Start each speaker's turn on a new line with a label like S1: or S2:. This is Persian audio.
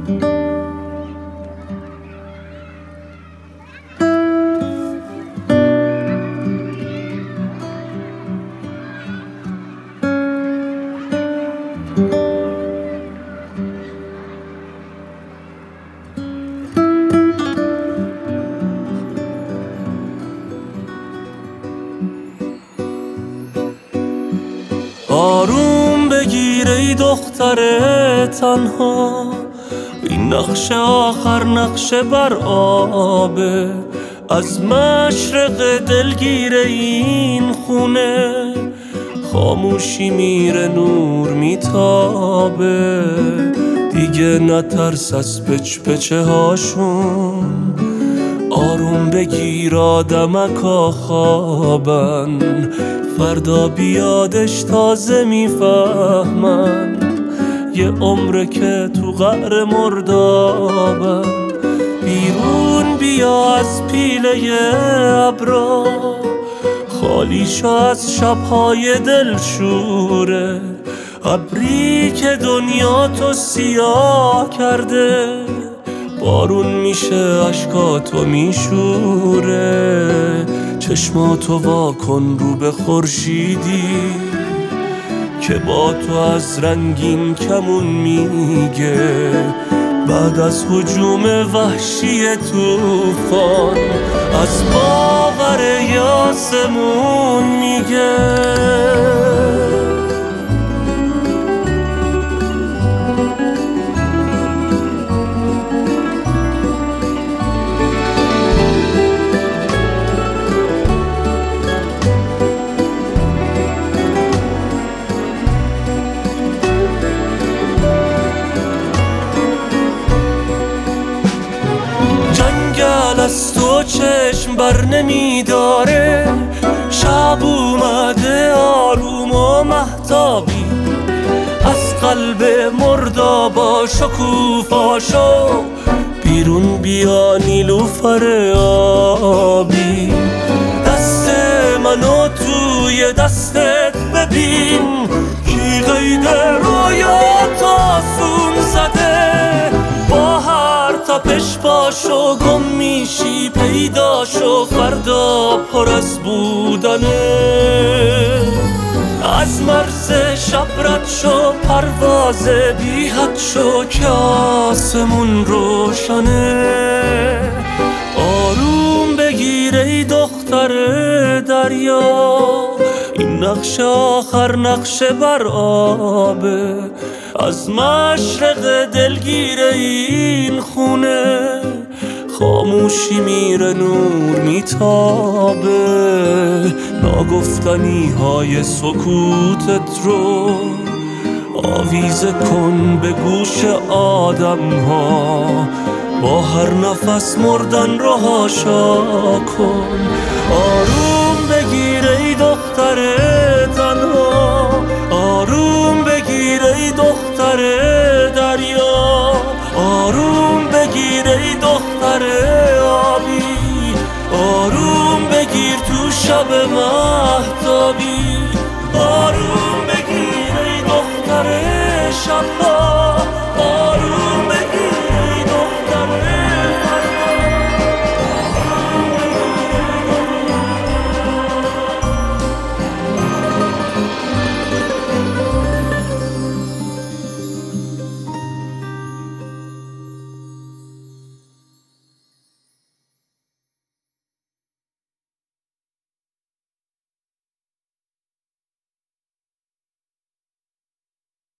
S1: آروم بگیر ای دختر تنها، این نقش آخر نقش بر آبه. از مشرق دلگیر این خونه خاموشی میره نور میتابه. دیگه نترس از پچ پچه هاشون، آروم بگیر آدمکا خوابن. فردا بیادش تازه میفهمن، یه عمره که تو قعر مردابن. بیرون بیا از پیله ابرا، خالی شو از شبهای دلشوره. ابری که دنیا تو سیاه کرده، بارون میشه اشکاتو میشوره. چشماتو وا کن رو به خورشیدی که با تو از رنگین کمون میگه. بعد از هجوم وحشی طوفان، از باور آسمون میگه. از تو چشم بر نمیداره، شب اومده آروم و مهتابی. از قلب مردابا شکوفاشو، بیرون بیا نیلوفر آبی. دست منو توی دستت ببین، کی قید رویات آسون زده. با هر تپش پاشو گم میشی پیداشو، فردا پر از بودنه. از مرز شب رد شو، پرواز بی حد شو که آسمون روشنه. آروم بگیر ای دختر دریا، این نقش آخر نقش بر آبه. از مشرق دلگیر این خونه خاموشی میره نور میتابه. ناگفتنی های سکوتت رو آویزه کن به گوش آدم ها. با هر نفس مردن رو حاشا کن. آروم بگیر ای دختر تنها، آروم بگیر ای دختر دریا. آروم بگیر ای دختر آبی، آروم بگیر تو شب مهتابی. آروم بگیر ای دختر شب